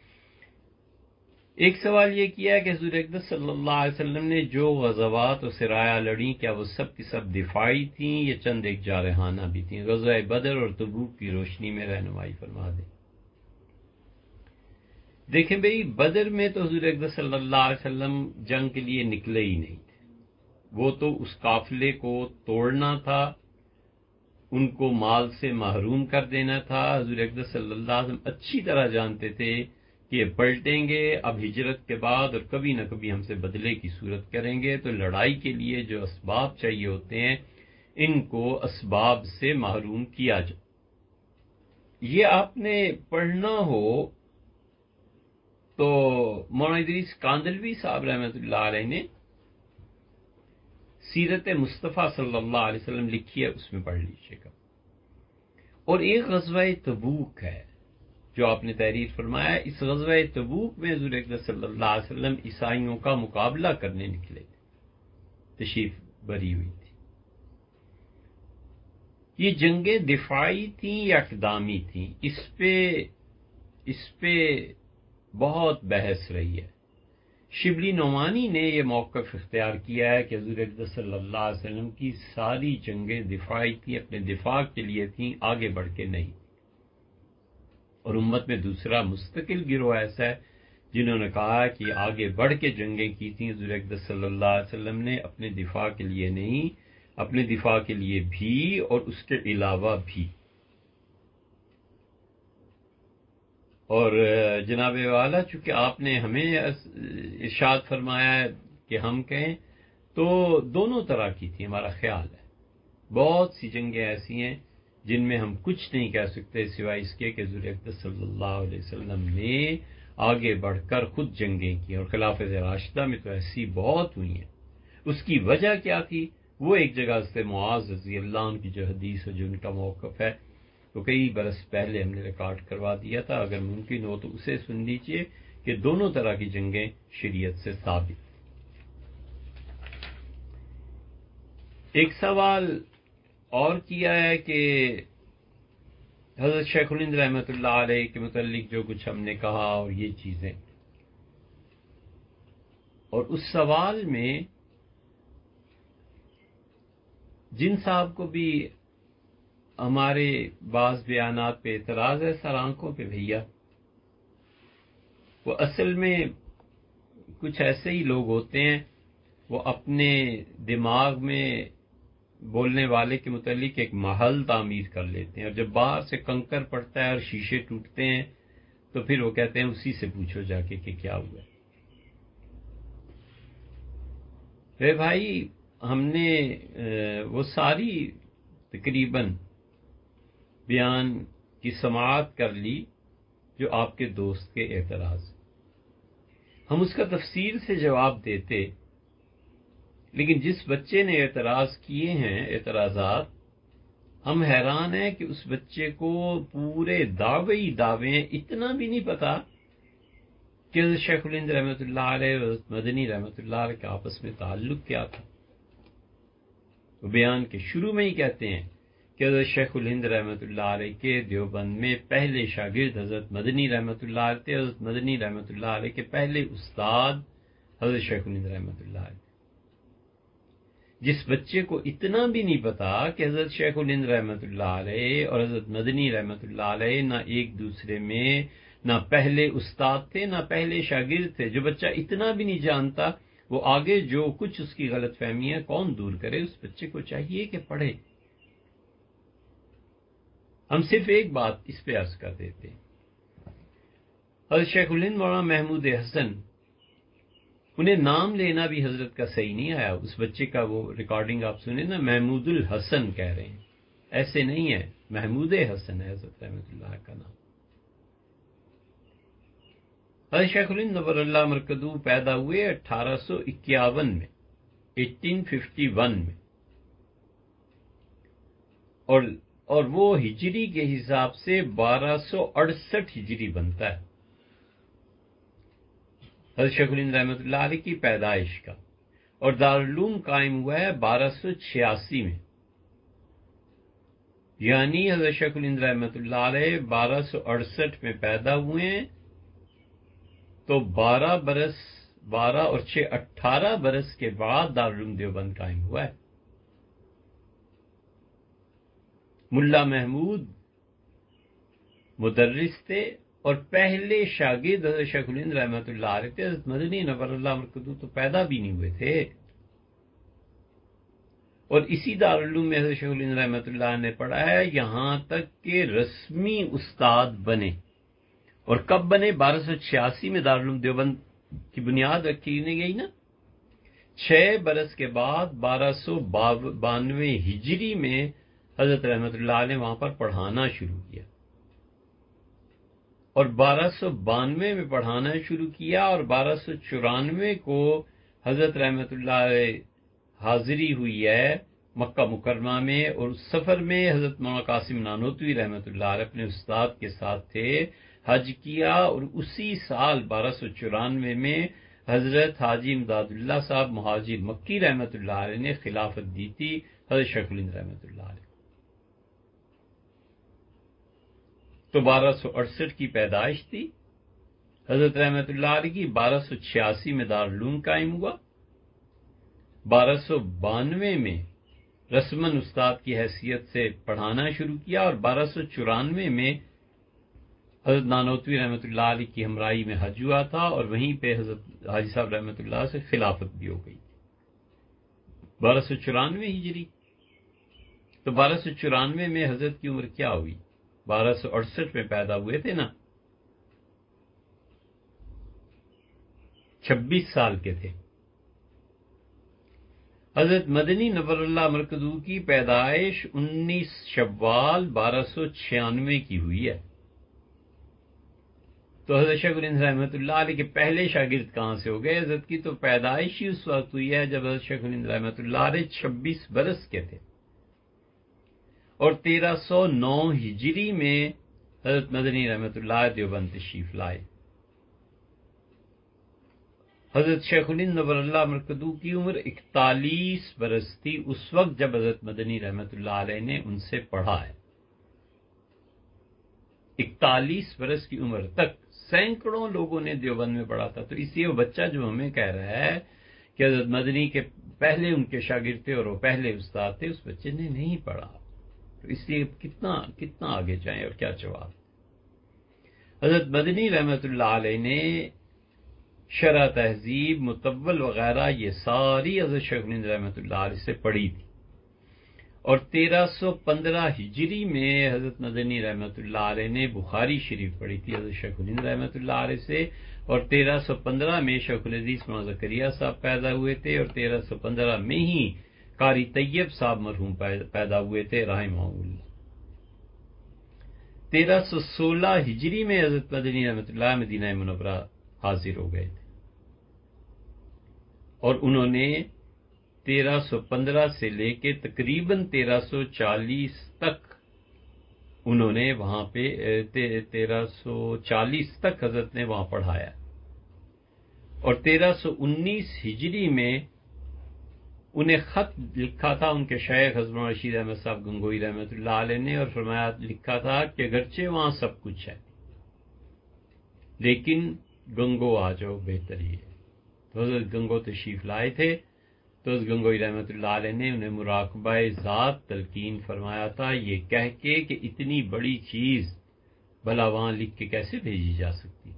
ایک سوال یہ کیا ہے کہ حضور اقدس صلی اللہ علیہ وسلم نے جو غزوات و سرایہ لڑیں کیا وہ سب کی سب دفاعی تھیں یا چند ایک جارحانہ بھی تھیں؟ غزوہ بدر اور تبوک کی روشنی میں رہنمائی فرما دیں۔ دیکھیں بھئی، بدر میں تو حضور اقدس صلی اللہ علیہ وسلم جنگ کے لیے نکلے ہی نہیں تھے، وہ تو اس قافلے کو توڑنا تھا، ان کو مال سے محروم کر دینا تھا۔ حضور اقدس صلی اللہ علیہ وسلم اچھی طرح جانتے تھے کہ یہ پلٹیں گے اب ہجرت کے بعد اور کبھی نہ کبھی ہم سے بدلے کی صورت کریں گے، تو لڑائی کے لیے جو اسباب چاہیے ہوتے ہیں ان کو اسباب سے محروم کیا جائے۔ یہ آپ نے پڑھنا ہو تو مولانا ادریس کاندلوی صاحب رحمۃ اللہ علیہ نے سیرت مصطفیٰ صلی اللہ علیہ وسلم لکھی ہے، اس میں پڑھ لیجیے گا۔ اور ایک غزوہ تبوک ہے جو آپ نے تحریر فرمایا، اس غزوہ تبوک میں حضور اقدس صلی اللہ علیہ وسلم عیسائیوں کا مقابلہ کرنے نکلے تھے، تشریف بری ہوئی تھی۔ یہ جنگیں دفاعی تھیں یا اقدامی تھیں، اس پہ بہت بحث رہی ہے۔ شبلی نعمانی نے یہ موقف اختیار کیا ہے کہ حضور اقدس صلی اللہ علیہ وسلم کی ساری جنگیں دفاعی تھیں، اپنے دفاع کے لیے تھیں، آگے بڑھ کے نہیں۔ اور امت میں دوسرا مستقل گروہ ایسا ہے جنہوں نے کہا کہ آگے بڑھ کے جنگیں کی تھیں حضور اقدس صلی اللہ علیہ وسلم نے، اپنے دفاع کے لیے نہیں، اپنے دفاع کے لیے بھی اور اس کے علاوہ بھی۔ اور جناب والا، چونکہ آپ نے ہمیں ارشاد فرمایا ہے کہ ہم کہیں، تو دونوں طرح کی تھی ہمارا خیال ہے۔ بہت سی جنگیں ایسی ہیں جن میں ہم کچھ نہیں کہہ سکتے سوائے اس کے کہ حضور اقدس صلی اللہ علیہ وسلم نے آگے بڑھ کر خود جنگیں کی، اور خلافت راشدہ میں تو ایسی بہت ہوئی ہیں۔ اس کی وجہ کیا تھی؟ وہ ایک جگہ سے معاذ رضی اللہ عنہ کی جو حدیث ہے، جو ان کا موقف ہے، تو کئی برس پہلے ہم نے ریکارڈ کروا دیا تھا، اگر ممکن ہو تو اسے سن لیجئے کہ دونوں طرح کی جنگیں شریعت سے ثابت۔ ایک سوال اور کیا ہے کہ حضرت شیخ الہند رحمۃ اللہ علیہ کے متعلق جو کچھ ہم نے کہا اور یہ چیزیں، اور اس سوال میں جن صاحب کو بھی ہمارے بعض بیانات پہ اعتراض ہے، سر آنکھوں پہ بھیا، وہ اصل میں کچھ ایسے ہی لوگ ہوتے ہیں، وہ اپنے دماغ میں بولنے والے کے متعلق ایک محل تعمیر کر لیتے ہیں، اور جب باہر سے کنکر پڑتا ہے اور شیشے ٹوٹتے ہیں تو پھر وہ کہتے ہیں اسی سے پوچھو جا کے کہ کیا ہوا ہے۔ بھائی، ہم نے وہ ساری تقریباً بیان کی سماعت کر لی جو آپ کے دوست کے اعتراض، ہم اس کا تفصیل سے جواب دیتے، لیکن جس بچے نے اعتراض کیے ہیں اعتراضات، ہم حیران ہیں کہ اس بچے کو پورے دعوے اتنا بھی نہیں پتا کہ حضرت شیخ الہند رحمۃ اللہ علیہ اور حضرت مدنی رحمۃ اللہ علیہ کے آپس میں تعلق کیا تھا۔ وہ بیان کے شروع میں ہی کہتے ہیں کہ حضرت شیخ الہند رحمۃ اللہ علیہ کے دیوبند میں پہلے شاگرد حضرت مدنی رحمۃ اللہ علیہ تھے، حضرت مدنی رحمۃ اللہ علیہ کے پہلے استاد حضرت شیخ الہند رحمۃ اللہ علیہ۔ جس بچے کو اتنا بھی نہیں پتا کہ حضرت شیخ الہند رحمۃ اللہ علیہ اور حضرت مدنی رحمۃ اللہ علیہ نہ ایک دوسرے میں نہ پہلے استاد تھے نہ پہلے شاگرد تھے، جو بچہ اتنا بھی نہیں جانتا، وہ آگے جو کچھ اس کی غلط فہمی ہے کون دور کرے؟ اس بچے کو چاہیے کہ پڑھے۔ ہم صرف ایک بات اس پہ عرض کر دیتے ہیں، حضرت شیخ الہند مولانا محمود حسن، انہیں نام لینا بھی حضرت کا صحیح نہیں آیا۔ اس بچے کا وہ ریکارڈنگ آپ سنیں نا، محمود الحسن کہہ رہے ہیں، ایسے نہیں ہے، محمود حسن ہے حضرت رحمۃ اللہ کا نام۔ حضرت شیخ الہند نور اللہ مرکزو پیدا ہوئے 1851 میں، 1851 میں، اور وہ ہجری کے حساب سے 1268 ہجری بنتا ہے حضرت شیخ الہند رحمۃ اللہ علیہ کی پیدائش کا، اور دارالعلوم قائم ہوا ہے 1286 میں، یعنی حضرت شیخ الہند رحمۃ اللہ علیہ 1268 میں پیدا ہوئے ہیں، تو 12 اور 6 18 برس کے بعد دارالعلوم دیوبند قائم ہوا ہے۔ ملا محمود مدرس تھے اور پہلے شاگرد حضرت شیخ الہند رحمۃ اللہ علیہ تھے. حضرت مدنی نور اللہ مرکزو تو پیدا بھی نہیں ہوئے تھے. اور اسی دارالعلوم میں حضرت شیخ الہند رحمۃ اللہ نے پڑھایا یہاں تک کہ رسمی استاد بنے. اور کب بنے؟ 1286 میں دارالعلوم دیوبند کی بنیاد رکھی گئی نا. 6 برس کے بعد 1292 ہجری میں حضرت رحمۃ اللہ نے وہاں پر پڑھانا شروع کیا. اور 1292 میں پڑھانا شروع کیا اور 1294 کو حضرت رحمۃ اللہ علیہ حاضری ہوئی ہے مکہ مکرمہ میں. اور اس سفر میں حضرت مولانا قاسم نانوتوی رحمۃ اللہ علیہ اپنے استاد کے ساتھ تھے، حج کیا. اور اسی سال 1294 میں حضرت حاجی امداد اللہ صاحب مہاجر مکی رحمۃ اللہ علیہ نے خلافت دی تھی حضرت شیخ الہند رحمۃ اللہ علیہ. تو 1268 کی پیدائش تھی حضرت رحمۃ اللہ علیہ کی. 1286 میں دارالعلوم قائم ہوا. 1292 میں رسمن استاد کی حیثیت سے پڑھانا شروع کیا. اور 1294 میں حضرت نانوتوی رحمۃ اللہ علیہ کی ہمراہی میں حج ہوا تھا اور وہیں پہ حضرت حاجی صاحب رحمۃ اللہ سے خلافت بھی ہو گئی. 1294 ہجری. تو 1294 میں حضرت کی عمر کیا ہوئی؟ 1268 میں پیدا ہوئے تھے نا، 26 سال کے تھے. حضرت مدنی نور اللہ مرکزو کی پیدائش 19 شوال 1296 کی ہوئی ہے. تو حضرت شیخ الہند رحمۃ اللہ علیہ کے پہلے شاگرد کہاں سے ہو گئے؟ حضرت کی تو پیدائش ہی اس وقت ہوئی ہے جب حضرت شیخ الہند رحمۃ اللہ علیہ 26 برس کے تھے. اور 1309 ہجری میں حضرت مدنی رحمۃ اللہ دیوبند تشریف لائے. حضرت شیخ الہند نور اللہ مرکزو کی عمر 41 برس تھی اس وقت جب حضرت مدنی رحمۃ اللہ علیہ نے ان سے پڑھا ہے. 41 برس کی عمر تک سینکڑوں لوگوں نے دیوبند میں پڑھا تھا. تو اس لیے وہ بچہ جو ہمیں کہہ رہا ہے کہ حضرت مدنی کے پہلے ان کے شاگرد تھے اور وہ پہلے استاد تھے، اس بچے نے نہیں پڑھا. تو اس لیے کتنا آگے جائیں اور کیا جواب. حضرت مدنی رحمۃ اللہ علیہ نے شرح تہذیب متول وغیرہ یہ ساری حضرت شیخ الہند رحمۃ اللہ علیہ سے پڑھی تھی. اور 1315 ہجری میں حضرت مدنی رحمۃ اللہ علیہ نے بخاری شریف پڑھی تھی حضرت شیخ الہند رحمۃ اللہ علیہ سے. اور 1315 میں شیخ الحدیث مولانا زکریہ صاحب پیدا ہوئے تھے اور 1315 میں ہی قاری طیب صاحب مرحوم پیدا ہوئے تھے رحمہ اللہ. 1316 ہجری میں حضرت مدنی رحمۃ اللہ مدینہ منورہ حاضر ہو گئے تھے اور انہوں نے 1315 سے لے کے تقریباً 1340 تک انہوں نے وہاں پہ 1340 تک حضرت نے وہاں پڑھایا. اور 1319 ہجری میں انہیں خط لکھا تھا ان کے شیخ حضرت رشید احمد صاحب گنگوئی رحمۃ اللہ علیہ نے، اور فرمایا لکھا تھا کہ اگرچہ وہاں سب کچھ ہے لیکن گنگو آ جاؤ بہتر ہی ہے. تو حضرت گنگو تشریف لائے تھے تو حضرت گنگوئی رحمۃ اللہ علیہ نے انہیں مراقبہ ذات تلقین فرمایا تھا یہ کہہ کے کہ اتنی بڑی چیز بھلا وہاں لکھ کے کیسے بھیجی جا سکتی.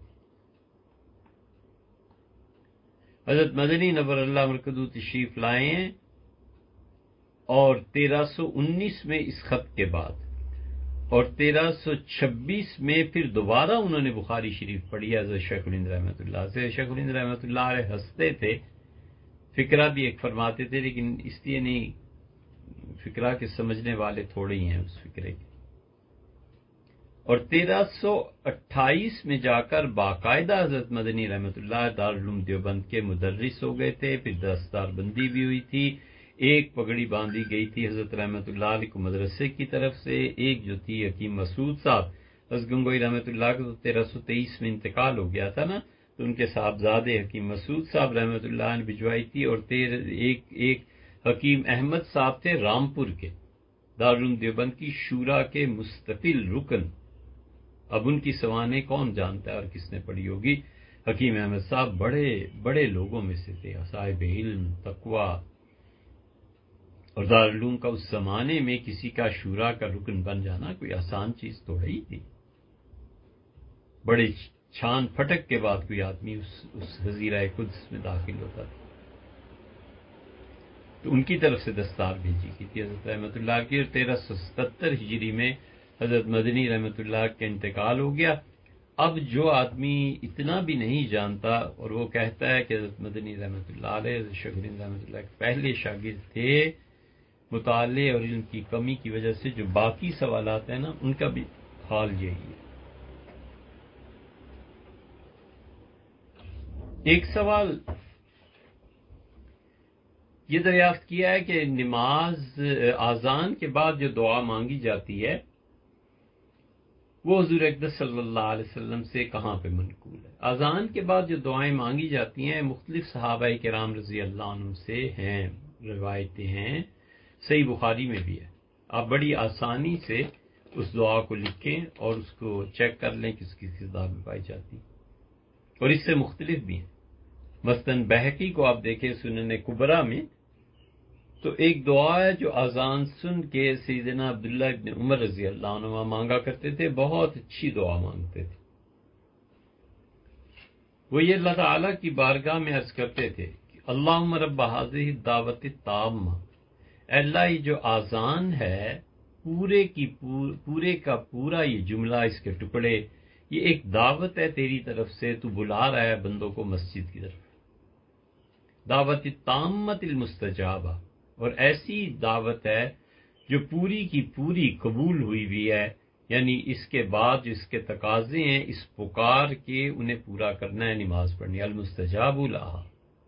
حضرت مدنی نور اللہ مرکزو تشریف لائے ہیں اور 1319 میں اس خط کے بعد اور 1326 میں پھر دوبارہ انہوں نے بخاری شریف پڑھی حضرت شیخ الہند رحمۃ اللہ سے. شیخ الہند رحمۃ اللہ علیہ ہنستے تھے، فقرہ بھی ایک فرماتے تھے، لیکن اس لیے نہیں، فقرہ کے سمجھنے والے تھوڑے ہی ہیں اس فقرے کے. اور 1328 میں جا کر باقاعدہ حضرت مدنی رحمۃ اللہ دارالعلوم دیوبند کے مدرس ہو گئے تھے. پھر دستار بندی بھی ہوئی تھی، ایک پگڑی باندھی گئی تھی حضرت رحمۃ اللہ علیہ کو مدرسے کی طرف سے، ایک جو تھی حکیم مسعود صاحب حضرت گنگوئی رحمۃ اللہ کا تو 1323 میں انتقال ہو گیا تھا نا، تو ان کے صاحبزادے حکیم مسعود صاحب رحمۃ اللہ نے بھجوائی تھی. اور ایک حکیم احمد صاحب تھے رامپور کے، دارالعلوم دیوبند کی شورا کے مستقل رکن. اب ان کی سوانح کون جانتا ہے اور کس نے پڑھی ہوگی. حکیم احمد صاحب بڑے بڑے لوگوں میں سے تھے، صاحب علم، تقوی. اور دارالعلوم کا اس زمانے میں کسی کا شورا کا رکن بن جانا کوئی آسان چیز تو ہے ہی تھی. بڑے چھان پھٹک کے بعد کوئی آدمی اس حضیرہ قدس میں داخل ہوتا تھا، تو ان کی طرف سے دستار بھیجی گئی تھی حضرت رحمۃ اللہ کی، اور 1377 ہجری میں حضرت مدنی رحمۃ اللہ کا انتقال ہو گیا۔ اب جو آدمی اتنا بھی نہیں جانتا اور وہ کہتا ہے کہ حضرت مدنی رحمۃ اللہ علیہ، حضرت شیخ الہند رحمۃ اللہ کے پہلے شاگرد تھے، مطالعے اور علم کی کمی کی وجہ سے جو باقی سوالات ہیں نا ان کا بھی حال یہی ہے۔ ایک سوال یہ دریافت کیا ہے کہ نماز اذان کے بعد جو دعا مانگی جاتی ہے وہ حضور اقدس صلی اللہ علیہ وسلم سے کہاں پہ منقول ہے؟ اذان کے بعد جو دعائیں مانگی جاتی ہیں مختلف صحابہ کرام رضی اللہ عنہ سے ہیں، روایتیں ہیں، صحیح بخاری میں بھی ہے۔ آپ بڑی آسانی سے اس دعا کو لکھیں اور اس کو چیک کر لیں کہ اس کی کتاب میں پائی جاتی ہے، اور اس سے مختلف بھی ہیں۔ مثلاً بہقی کو آپ دیکھیں سنن کبریٰ میں، تو ایک دعا ہے جو اذان سن کے سیدنا عبداللہ ابن عمر رضی اللہ عنہ مانگا کرتے تھے، بہت اچھی دعا مانگتے تھے۔ وہ یہ اللہ تعالیٰ کی بارگاہ میں عرض کرتے تھے کہ اللہم رب هذه الدعوت التامہ، اے اللہ یہ جو اذان ہے پورے کا پورا یہ جملہ، اس کے ٹکڑے، یہ ایک دعوت ہے تیری طرف سے، تو بلا رہا ہے بندوں کو مسجد کی طرف، دعوت التامۃ المستجابہ، اور ایسی دعوت ہے جو پوری کی پوری قبول ہوئی بھی ہے، یعنی اس کے بعد جو اس کے تقاضے ہیں اس پکار کے انہیں پورا کرنا ہے، نماز پڑھنی، المستجاب لہا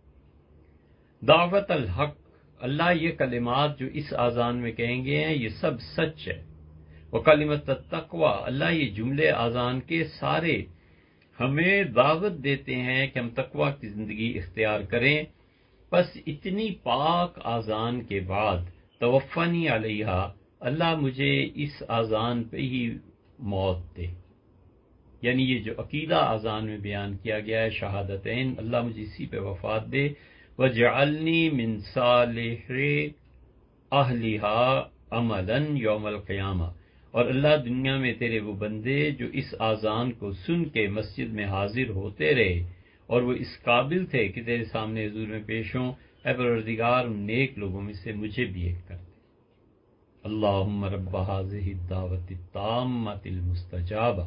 دعوت الحق، اللہ یہ کلمات جو اس اذان میں کہیں گے ہیں یہ سب سچ ہے، وکلمۃ التقوی، اللہ یہ جملے اذان کے سارے ہمیں دعوت دیتے ہیں کہ ہم تقوی کی زندگی اختیار کریں، بس اتنی پاک اذان کے بعد توفنی علیہا، اللہ مجھے اس اذان پہ ہی موت دے، یعنی یہ جو عقیدہ اذان میں بیان کیا گیا ہے شہادتین، اللہ مجھے اسی پہ وفات دے، وجعلنی من صالح اہلہا عملا یوم القیامہ، اور اللہ دنیا میں تیرے وہ بندے جو اس اذان کو سن کے مسجد میں حاضر ہوتے رہے اور وہ اس قابل تھے کہ تیرے سامنے حضور میں پیش ہوں، اے پروردگار ان نیک لوگوں میں سے مجھے بھی ایک کر دے۔ اللہم رب هذه الدعوت التامۃ المستجابہ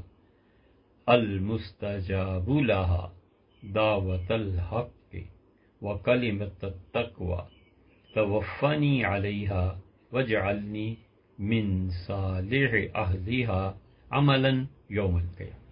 المستجاب لها دعوت الحق وکلمۃ التقوی توفنی علیہا وجعلنی من صالح اہلہا عملا یوم القیامہ۔